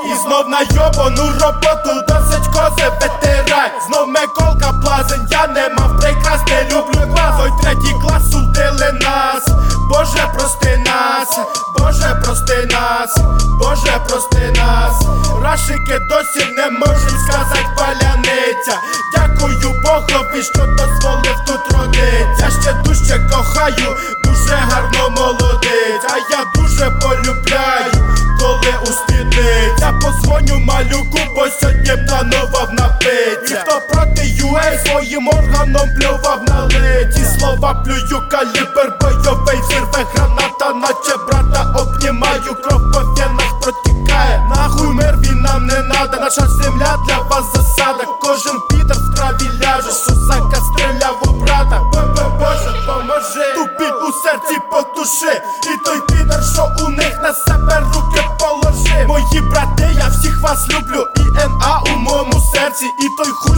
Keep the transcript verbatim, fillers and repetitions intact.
І знов на йобану роботу досить кози витирай. Знов Миколка блазень, я не мав прикрас, не люблю клас. Ой, третій клас судили нас, Боже прости нас, Боже прости нас, Боже прости нас. Рашики досі не можуть сказати паляниця. Дякую Богові, що дозволив тут родиться. Я ще дужче кохаю, дуже гарно молодець. А я дуже полюбляю, коли устидиться. Позвоню малюку, бо сьогодні планував напитися. Ніхто проти ю ей своїм органом плював на лиці. Слова плюю, калібр бойовий, зірве граната, наче брата обнімаю. Кров по венах протікає, нахуй мир він нам не надо. Наша земля для вас засада, кожен підер в траві ляже. Сусака стріляв у брата, бебе Боже поможи. Ту біль у серці потуши, і той підер, що у них на себе руки положи. Мої брати, я всіх вас люблю, і ен а у моєму серці, і той хуй